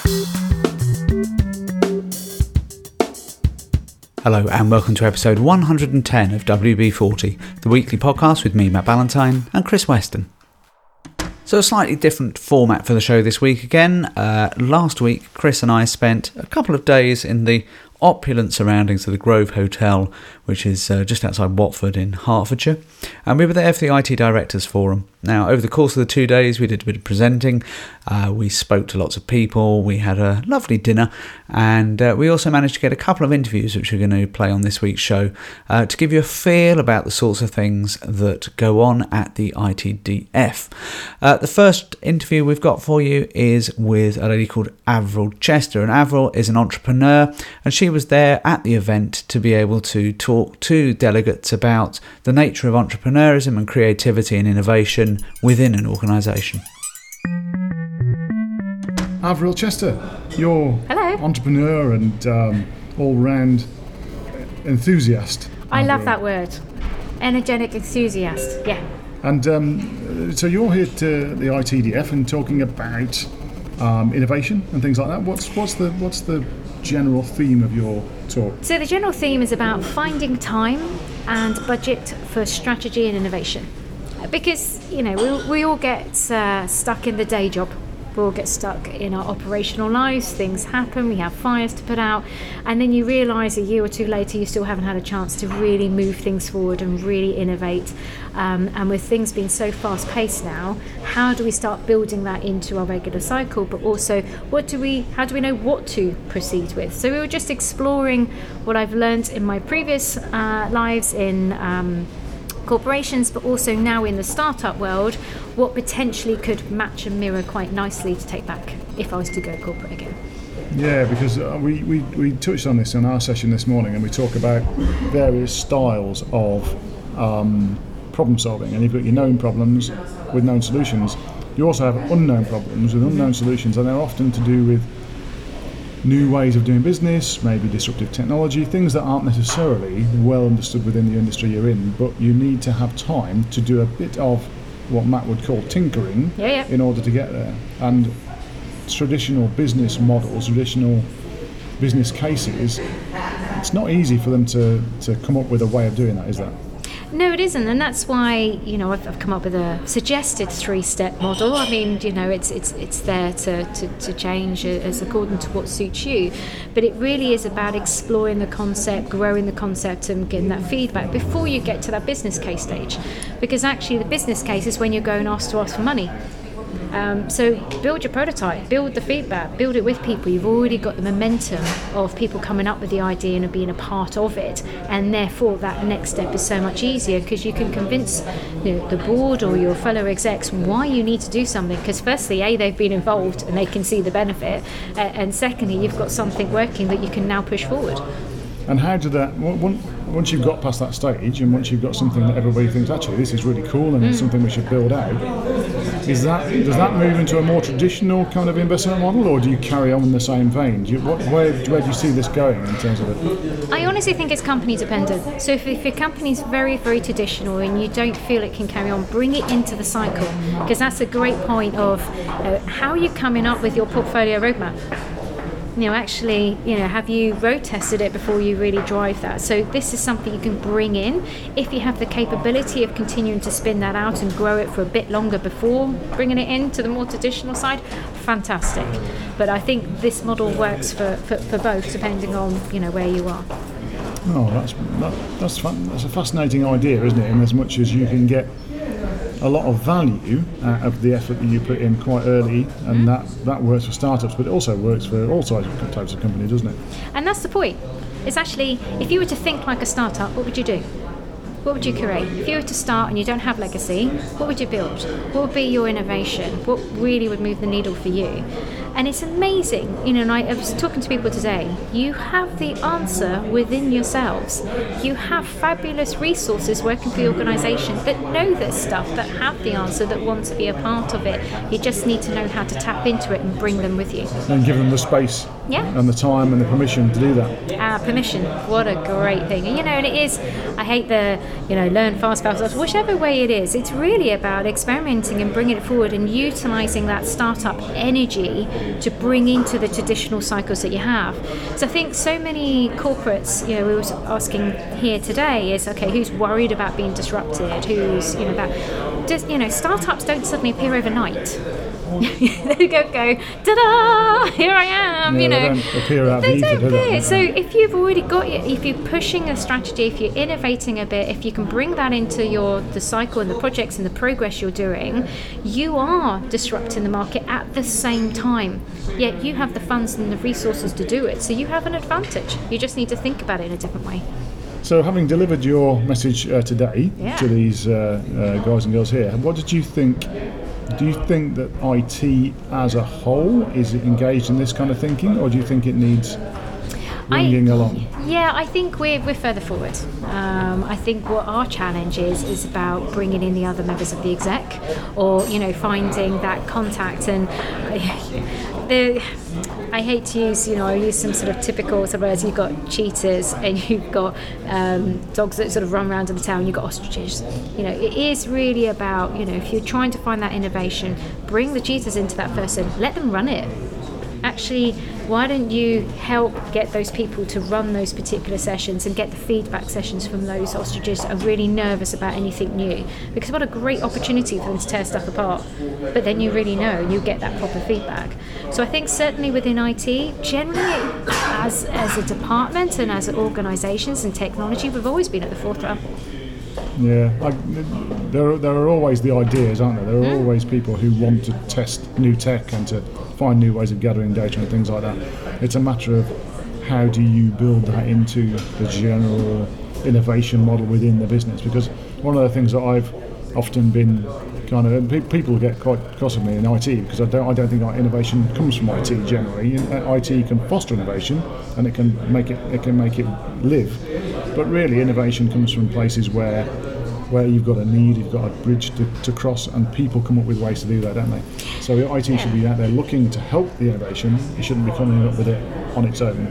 Hello and welcome to episode 110 of WB40, the weekly podcast with me, Matt Ballantyne, and Chris Weston. So a slightly different format for the show this week again. Last week, Chris and I spent a couple of days in the opulent surroundings of the Grove Hotel, which is just outside Watford in Hertfordshire, and we were there for the IT Directors Forum. Now, over the course of the 2 days, we did a bit of presenting, we spoke to lots of people, we had a lovely dinner, and we also managed to get a couple of interviews which we're going to play on this week's show to give you a feel about the sorts of things that go on at the ITDF. The first interview we've got for you is with a lady called Avril Chester, and Avril is an entrepreneur, and she was there at the event to be able to talk to delegates about the nature of entrepreneurism and creativity and innovation within an organisation. Avril Chester, you're Hello. Entrepreneur and all-round enthusiast. I love that word, energetic enthusiast. Yeah. And so you're here to the ITDF and talking about innovation and things like that. What's the general theme of your talk? So the general theme is about finding time and budget for strategy and innovation, because we all get stuck in the day job. We all get stuck in our operational lives. Things happen, we have fires to put out, and then you realise a year or two later you still haven't had a chance to really move things forward and really innovate. And with things being so fast paced now, how do we start building that into our regular cycle? But also, how do we know what to proceed with? So we were just exploring what I've learned in my previous lives in corporations, but also now in the startup world, what potentially could match and mirror quite nicely to take back if I was to go corporate again. Yeah, because we touched on this in our session this morning, and we talk about various styles of problem solving, and you've got your known problems with known solutions. You also have unknown problems with unknown solutions, and they're often to do with new ways of doing business, maybe disruptive technology, things that aren't necessarily well understood within the industry you're in, but you need to have time to do a bit of what Matt would call tinkering in order to get there. And traditional business models, traditional business cases, it's not easy for them to come up with a way of doing that, is that? No, it isn't, and that's why I've come up with a suggested 3-step model. I mean, it's there to change as according to what suits you, but it really is about exploring the concept, growing the concept, and getting that feedback before you get to that business case stage. Because actually, the business case is when you're going asked for money. So build your prototype, build the feedback, build it with people. You've already got the momentum of people coming up with the idea and being a part of it, and therefore that next step is so much easier because you can convince the board or your fellow execs why you need to do something, because firstly, they've been involved and they can see the benefit, and secondly, you've got something working that you can now push forward. And how do that, once you've got past that stage and once you've got something that everybody thinks, actually, this is really cool and it's something we should build out, does that move into a more traditional kind of investment model, or do you carry on in the same vein? Where do you see this going in terms of it? I honestly think it's company dependent. So if your company's very, very traditional and you don't feel it can carry on, bring it into the cycle, because that's a great point of how are you coming up with your portfolio roadmap? Have you road tested it before you really drive that? So this is something you can bring in. If you have the capability of continuing to spin that out and grow it for a bit longer before bringing it into the more traditional side, fantastic. But I think this model works for both, depending on where you are. Oh, that's fun. That's a fascinating idea, isn't it? In as much as you can get a lot of value out of the effort that you put in quite early, and that works for startups, but it also works for all types of companies, doesn't it? And that's the point. It's actually, if you were to think like a startup, what would you do? What would you create? If you were to start and you don't have legacy, what would you build? What would be your innovation? What really would move the needle for you? And it's amazing, and I was talking to people today, you have the answer within yourselves. You have fabulous resources working for your organisation that know this stuff, that have the answer, that want to be a part of it. You just need to know how to tap into it and bring them with you. And give them the space and the time and the permission to do that. Permission, what a great thing. And it is, I hate the, learn fast, whichever way it is, it's really about experimenting and bringing it forward and utilising that startup energy to bring into the traditional cycles that you have. So I think so many corporates, we were asking here today is, okay, who's worried about being disrupted? Who's, startups don't suddenly appear overnight. They go, ta-da! Here I am. They don't appear out of ether, do they? So if you've already got if you're pushing a strategy, if you're innovating a bit, if you can bring that into the cycle and the projects and the progress you're doing, you are disrupting the market at the same time. Yet you have the funds and the resources to do it, so you have an advantage. You just need to think about it in a different way. So having delivered your message today to these guys and girls here, what did you think? Do you think that IT as a whole is engaged in this kind of thinking, or do you think it needs bringing along? Yeah, I think we're further forward. I think what our challenge is about bringing in the other members of the exec, or finding that contact. And I hate to use, I use some sort of typical sort of words. You've got cheetahs and you've got dogs that sort of run around in the town. You've got ostriches. It is really about, if you're trying to find that innovation, bring the cheetahs into that first and let them run it. Actually, why don't you help get those people to run those particular sessions and get the feedback sessions from those ostriches that are really nervous about anything new? Because what a great opportunity for them to tear stuff apart. But then you really know and you get that proper feedback. So I think certainly within IT, generally as a department and as organisations and technology, we've always been at the forefront. Yeah, there are always the ideas, aren't there? There are always people who want to test new tech and to find new ways of gathering data and things like that. It's a matter of how do you build that into the general innovation model within the business. Because one of the things that I've often been people get quite cross with me in IT because I don't think our innovation comes from IT generally. IT can foster innovation and it can make it live, but really innovation comes from places where you've got a need, you've got a bridge to cross, and people come up with ways to do that, don't they? So IT should be out there looking to help the innovation. It shouldn't be coming up with it on its own.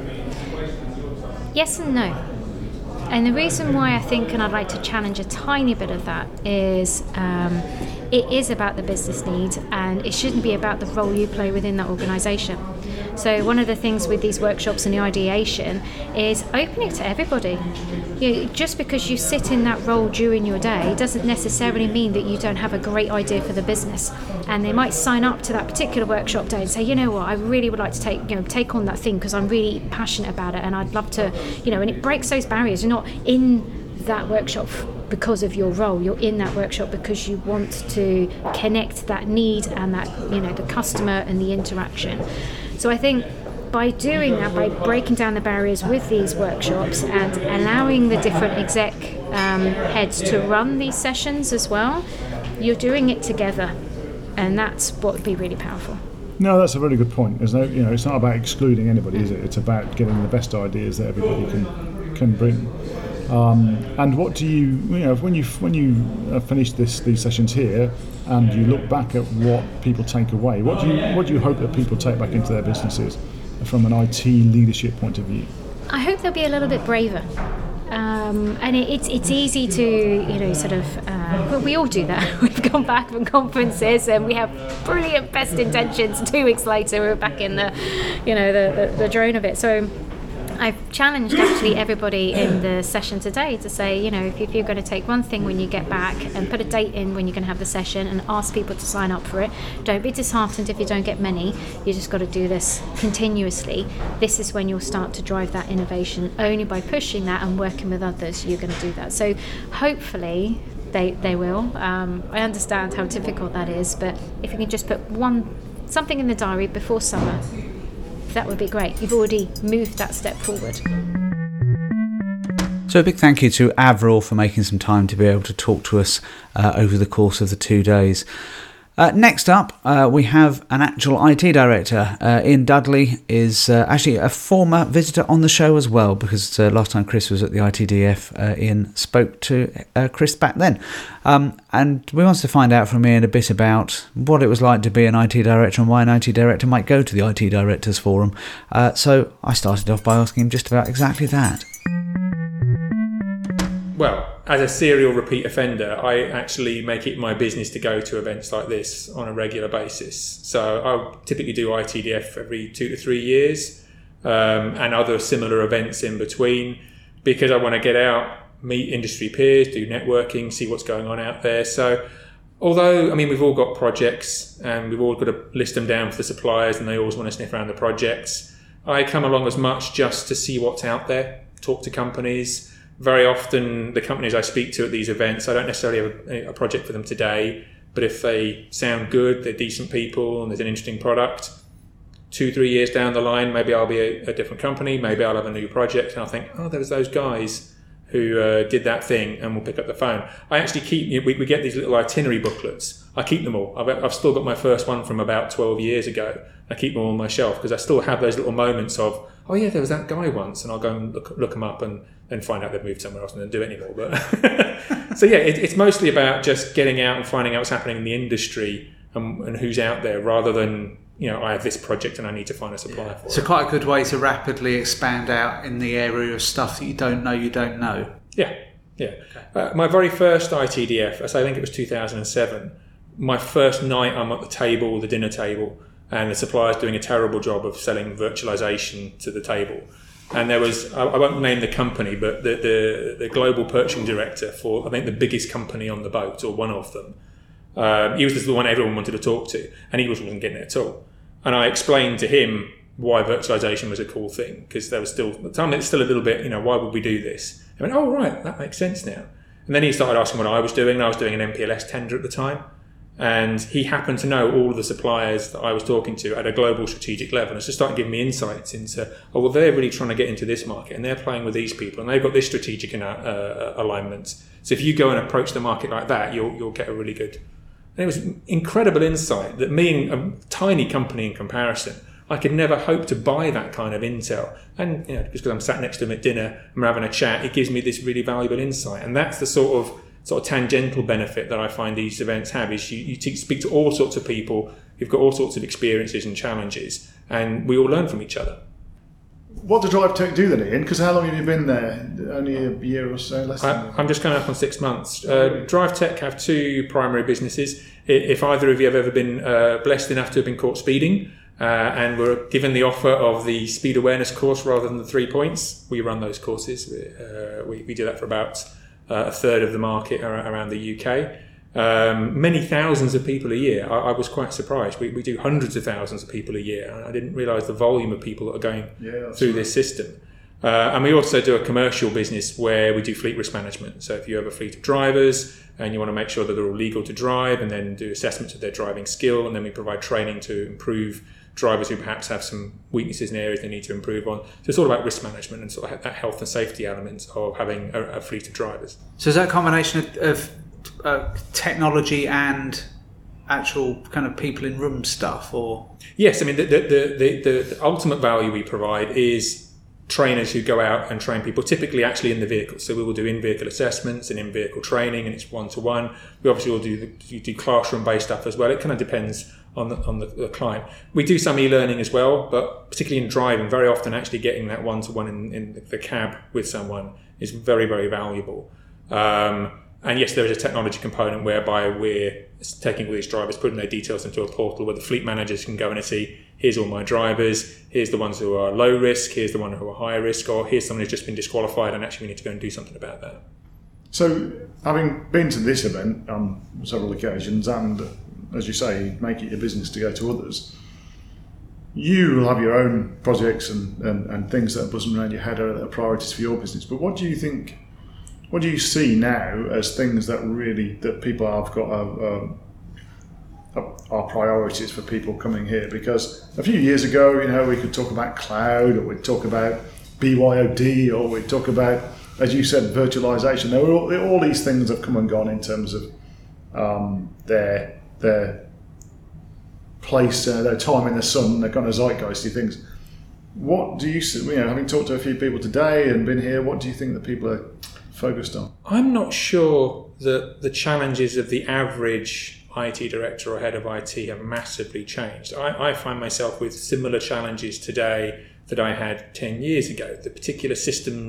Yes and no. And the reason why I think, and I'd like to challenge a tiny bit of that, is it is about the business need, and it shouldn't be about the role you play within that organisation. So one of the things with these workshops and the ideation is open it to everybody. Just because you sit in that role during your day doesn't necessarily mean that you don't have a great idea for the business. And they might sign up to that particular workshop day and say, you know what, I really would like to take on that thing because I'm really passionate about it and I'd love to, and it breaks those barriers. You're not in that workshop because of your role. You're in that workshop because you want to connect that need and that, the customer and the interaction. So I think by doing that, by breaking down the barriers with these workshops and allowing the different exec heads to run these sessions as well, you're doing it together, and that's what would be really powerful. No, that's a really good point. There's no, it's not about excluding anybody, is it? It's about getting the best ideas that everybody can bring. And what do you when you finish these sessions here and you look back at what people take away, what do you hope that people take back into their businesses from an IT leadership point of view? I hope they'll be a little bit braver. And it's easy to, we all do that. We've gone back from conferences and we have brilliant best intentions. 2 weeks later, we're back in the drone of it. So I've challenged actually everybody in the session today to say, if you're going to take one thing when you get back and put a date in when you're going to have the session and ask people to sign up for it, don't be disheartened if you don't get many. You just got to do this continuously. This is when you'll start to drive that innovation. Only by pushing that and working with others, you're going to do that. So hopefully they will. I understand how difficult that is, but if you can just put something in the diary before summer, that would be great. You've already moved that step forward. So a big thank you to Avril for making some time to be able to talk to us over the course of the 2 days. Next up, we have an actual IT director. Ian Dudley is actually a former visitor on the show as well, because last time Chris was at the ITDF, Ian spoke to Chris back then. And we wanted to find out from Ian a bit about what it was like to be an IT director and why an IT director might go to the IT Directors Forum. So I started off by asking him just about exactly that. well, as a serial repeat offender, I actually make it my business to go to events like this on a regular basis. So I typically do ITDF every 2 to 3 years, and other similar events in between, because I want to get out, meet industry peers, do networking, see what's going on out there. So although, I mean, we've all got projects and we've all got to list them down for the suppliers and they always want to sniff around the projects, I come along as much just to see what's out there, talk to companies. Very often the companies I speak to at these events, I don't necessarily have a project for them today, but if they sound good, they're decent people and there's an interesting product, 2-3 years down the line, maybe I'll be a different company, maybe I'll have a new project and I'll think, oh, there's those guys who did that thing, and we'll pick up the phone. I actually keep, we get these little itinerary booklets. I keep them all. I've still got my first one from about 12 years ago. I keep them all on my shelf because I still have those little moments of, oh yeah, there was that guy once, and I'll go and look them up and then find out they've moved somewhere else and don't do it anymore. But so yeah, it's mostly about just getting out and finding out what's happening in the industry and who's out there, rather than, you know, I have this project and I need to find a supplier for it. So quite a good way to rapidly expand out in the area of stuff that you don't know. Yeah. Okay. My very first ITDF, I think it was 2007, my first night I'm at the dinner table, and the supplier's doing a terrible job of selling virtualization to the table. And there was, I won't name the company, but the global purchasing director for, I think, the biggest company on the boat, or one of them, he was the one everyone wanted to talk to, and he wasn't getting it at all. And I explained to him why virtualization was a cool thing, because there was still, at the time, it's still a little bit, you know, why would we do this? I went, oh, right, that makes sense now. And then he started asking what I was doing, and I was doing an MPLS tender at the time. And he happened to know all of the suppliers that I was talking to at a global strategic level. And so started giving me insights into, oh, well, they're really trying to get into this market, and they're playing with these people, and they've got this strategic alignment. So if you go and approach the market like that, you'll get a really good... And it was incredible insight that me, a tiny company in comparison, I could never hope to buy that kind of intel. And you know, just because I'm sat next to him at dinner and we're having a chat, it gives me this really valuable insight. And that's the sort of tangential benefit that I find these events have, is you speak to all sorts of people who've got all sorts of experiences and challenges, and we all learn from each other. What does Drive Tech do then, Ian? Because how long have you been there? Only a year or so, less than I'm just coming up on 6 months. Drive Tech have 2 primary businesses. If either of you have ever been blessed enough to have been caught speeding and were given the offer of the speed awareness course rather than the 3 points, we run those courses. We do that for about a third of the market around the UK. Many thousands of people a year. I was quite surprised. We do hundreds of thousands of people a year. I didn't realise the volume of people that are going through this system. And we also do a commercial business where we do fleet risk management. So if you have a fleet of drivers and you want to make sure that they're all legal to drive, and then do assessments of their driving skill, and then we provide training to improve drivers who perhaps have some weaknesses in areas they need to improve on. So it's all about risk management and sort of that health and safety element of having a fleet of drivers. So is that a combination of technology and actual kind of people in room stuff, or? Yes, I mean the ultimate value we provide is trainers who go out and train people, typically actually in the vehicle. So we will do in-vehicle assessments and in-vehicle training, and it's one-to-one. We obviously will do classroom-based stuff as well. It kind of depends on the client. We do some e-learning as well, but particularly in driving, very often actually getting that one-to-one in the cab with someone is very, very valuable. And yes, there is a technology component whereby we're taking all these drivers, putting their details into a portal where the fleet managers can go in and see, here's all my drivers, here's the ones who are low risk, here's the one who are high risk, or here's someone who's just been disqualified and actually we need to go and do something about that. So, having been to this event on several occasions, and as you say, make it your business to go to others, you will have your own projects and things that are buzzing around your head are priorities for your business. But what do you think? What do you see now as things that people have got are priorities for people coming here? Because a few years ago, you know, we could talk about cloud, or we'd talk about BYOD, or we'd talk about, as you said, virtualization. There were all these things have come and gone in terms of their place, their time in the sun, their kind of zeitgeisty things. What do you see? You know, having talked to a few people today and been here, what do you think that people are focused on? I'm not sure that the challenges of the average IT director or head of IT have massively changed. I find myself with similar challenges today that I had 10 years ago. The particular systems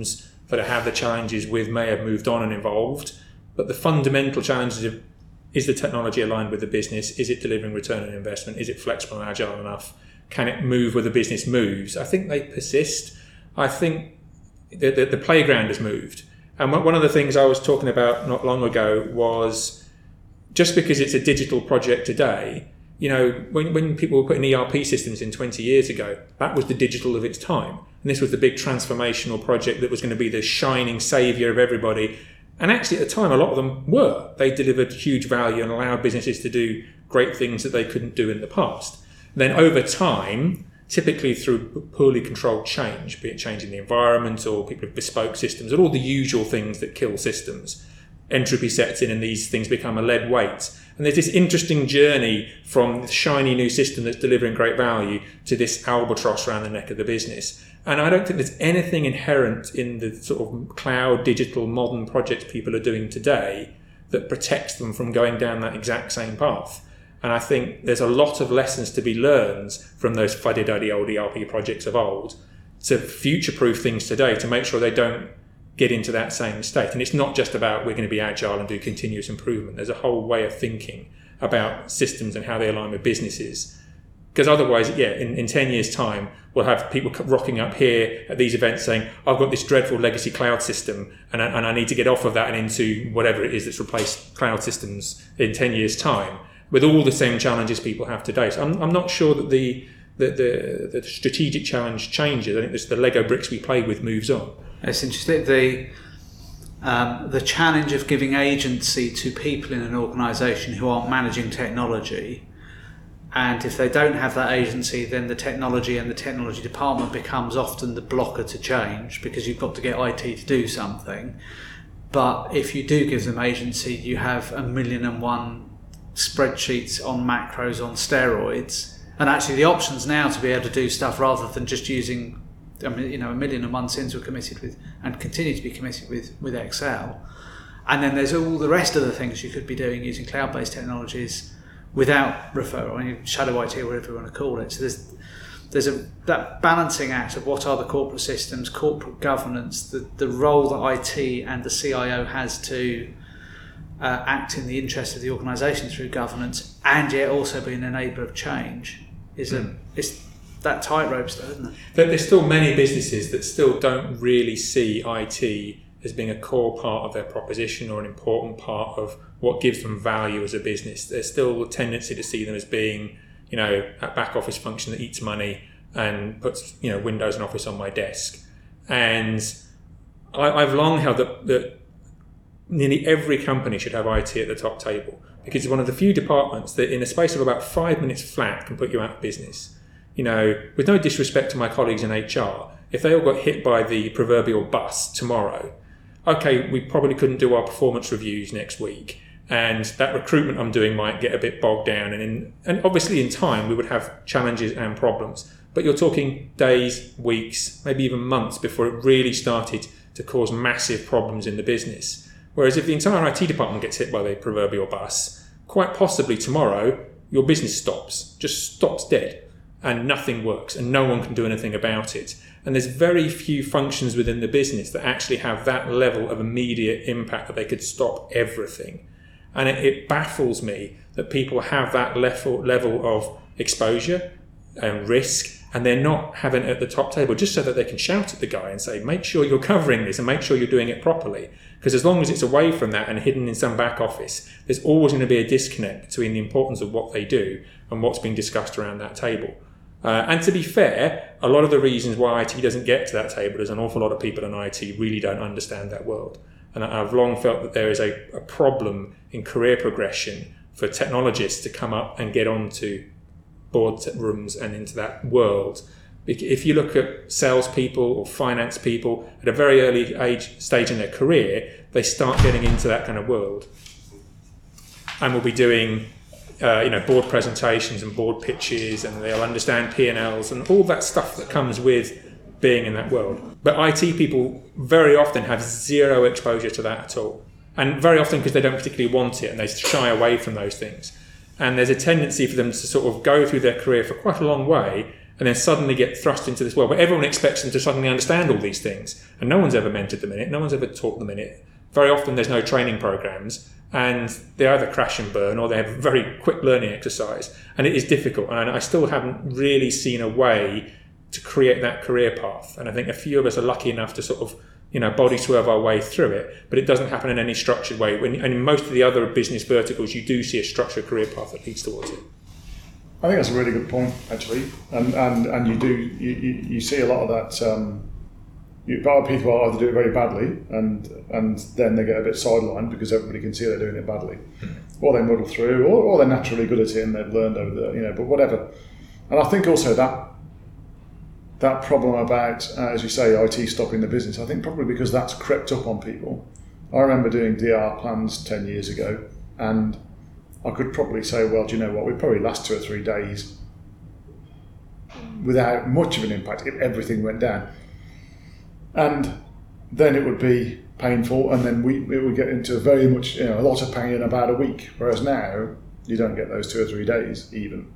that have the challenges with may have moved on and evolved, but the fundamental challenges of, is the technology aligned with the business? Is it delivering return on investment? Is it flexible and agile enough? Can it move where the business moves? I think they persist. I think the playground has moved. And one of the things I was talking about not long ago was, just because it's a digital project today, when people were putting ERP systems in 20 years ago, that was the digital of its time. And this was the big transformational project that was going to be the shining saviour of everybody. And actually at the time, a lot of them were. They delivered huge value and allowed businesses to do great things that they couldn't do in the past. Then over time, typically through poorly controlled change, be it changing the environment or people with bespoke systems, or all the usual things that kill systems, entropy sets in and these things become a lead weight. And there's this interesting journey from the shiny new system that's delivering great value to this albatross around the neck of the business. And I don't think there's anything inherent in the sort of cloud, digital, modern projects people are doing today that protects them from going down that exact same path. And I think there's a lot of lessons to be learned from those fuddy-duddy old ERP projects of old to future-proof things today to make sure they don't get into that same state. And it's not just about we're going to be agile and do continuous improvement. There's a whole way of thinking about systems and how they align with businesses. Because otherwise, in 10 years' time, we'll have people rocking up here at these events saying, I've got this dreadful legacy cloud system and I need to get off of that and into whatever it is that's replaced cloud systems in 10 years' time, with all the same challenges people have today. So I'm not sure that the strategic challenge changes. I think the Lego bricks we play with moves on. It's interesting. The challenge of giving agency to people in an organisation who aren't managing technology, and if they don't have that agency, then the technology and the technology department becomes often the blocker to change, because you've got to get IT to do something. But if you do give them agency, you have 1,000,001 spreadsheets on macros on steroids, and actually the options now to be able to do stuff rather than just using, 1,000,001 sins were committed with and continue to be committed with Excel. And then there's all the rest of the things you could be doing using cloud-based technologies without referral, shadow IT or whatever you want to call it. So there's that balancing act of what are the corporate systems, corporate governance, the role that IT and the CIO has to act in the interest of the organisation through governance, and yet also be an enabler of change. It's that tightrope stuff, isn't it? There's still many businesses that still don't really see IT as being a core part of their proposition or an important part of what gives them value as a business. There's still a tendency to see them as being, a back office function that eats money and puts, Windows and Office on my desk. And I've long held that nearly every company should have IT at the top table, because it's one of the few departments that in a space of about 5 minutes flat can put you out of business. With no disrespect to my colleagues in HR, if they all got hit by the proverbial bus tomorrow, okay, we probably couldn't do our performance reviews next week, and that recruitment I'm doing might get a bit bogged down, and obviously in time we would have challenges and problems, but you're talking days, weeks, maybe even months before it really started to cause massive problems in the business. Whereas if the entire IT department gets hit by the proverbial bus, quite possibly tomorrow your business just stops dead, and nothing works and no one can do anything about it. And there's very few functions within the business that actually have that level of immediate impact that they could stop everything. And it baffles me that people have that level of exposure and risk, and they're not having it at the top table just so that they can shout at the guy and say, make sure you're covering this and make sure you're doing it properly. Because as long as it's away from that and hidden in some back office, there's always going to be a disconnect between the importance of what they do and what's being discussed around that table. And to be fair, a lot of the reasons why IT doesn't get to that table is an awful lot of people in IT really don't understand that world. And I've long felt that there is a problem in career progression for technologists to come up and get onto board rooms and into that world. If you look at salespeople or finance people at a very early stage in their career, they start getting into that kind of world. And we'll be doing board presentations and board pitches, and they'll understand P&Ls and all that stuff that comes with being in that world. But IT people very often have zero exposure to that at all. And very often because they don't particularly want it and they shy away from those things. And there's a tendency for them to sort of go through their career for quite a long way and then suddenly get thrust into this world where everyone expects them to suddenly understand all these things. And no one's ever mentored them in it. No one's ever taught them in it. Very often there's no training programs, and they either crash and burn or they have a very quick learning exercise. And it is difficult. And I still haven't really seen a way to create that career path. And I think a few of us are lucky enough to sort of, body swerve our way through it, but it doesn't happen in any structured way. And in most of the other business verticals, you do see a structured career path that leads towards it. I think that's a really good point, actually, and you see a lot of that. People either do it very badly, and then they get a bit sidelined because everybody can see they're doing it badly, or they muddle through, or they're naturally good at it and they've learned over the, but whatever. And I think also that problem about, as you say, IT stopping the business, I think probably because that's crept up on people. I remember doing DR plans 10 years ago, and I could probably say, well, do you know what, we'd probably last 2 or 3 days without much of an impact if everything went down. And then it would be painful, and then it would get into very much, a lot of pain in about a week, whereas now you don't get those 2 or 3 days even.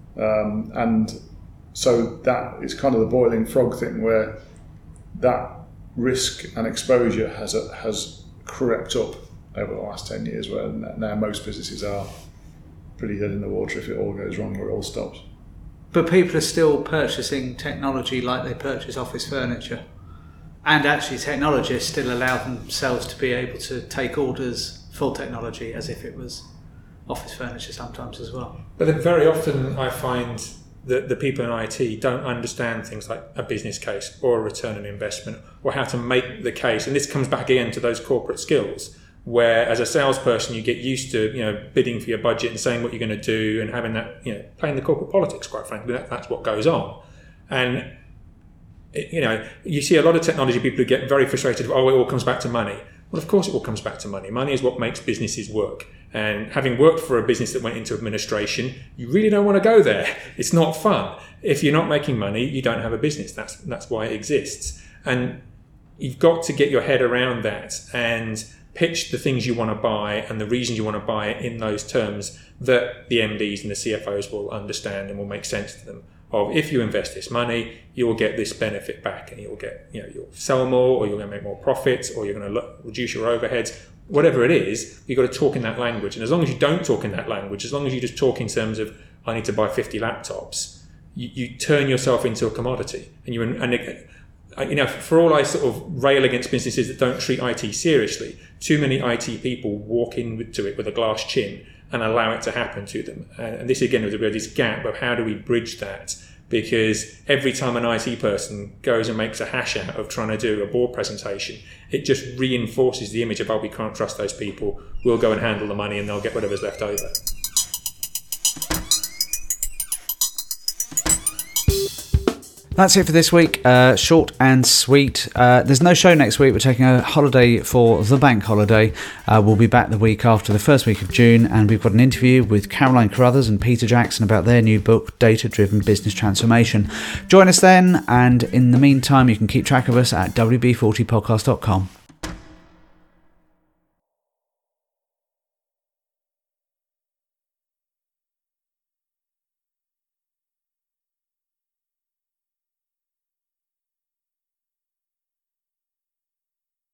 And so that is kind of the boiling frog thing, where that risk and exposure has crept up over the last 10 years, where now most businesses are pretty dead in the water if it all goes wrong or it all stops. But people are still purchasing technology like they purchase office furniture. And actually technologists still allow themselves to be able to take orders for technology as if it was office furniture sometimes as well. But then very often I find that the people in IT don't understand things like a business case or a return on investment or how to make the case. And this comes back again to those corporate skills, where as a salesperson you get used to bidding for your budget and saying what you're going to do and having that, playing the corporate politics, quite frankly. That's what goes on. And you see a lot of technology people who get very frustrated, it all comes back to money. Well, of course it all comes back to money. Money is what makes businesses work. And having worked for a business that went into administration, you really don't want to go there. It's not fun. If you're not making money, you don't have a business. That's why it exists. And you've got to get your head around that and pitch the things you want to buy and the reasons you want to buy it in those terms that the MDs and the CFOs will understand and will make sense to them. Of if you invest this money, you will get this benefit back, and you'll get, you'll sell more, or you're going to make more profits, or you're going to reduce your overheads. Whatever it is, you've got to talk in that language. And as long as you don't talk in that language, as long as you just talk in terms of, I need to buy 50 laptops, you turn yourself into a commodity. And for all I sort of rail against businesses that don't treat IT seriously, too many IT people walk into it with a glass chin and allow it to happen to them. And this again was this gap of how do we bridge that? Because every time an IT person goes and makes a hash out of trying to do a board presentation, it just reinforces the image of, we can't trust those people, we'll go and handle the money and they'll get whatever's left over. That's it for this week. Short and sweet. There's no show next week. We're taking a holiday for the bank holiday. We'll be back the week after the first week of June, and we've got an interview with Caroline Carruthers and Peter Jackson about their new book, Data Driven Business Transformation. Join us then, and in the meantime, you can keep track of us at wb40podcast.com.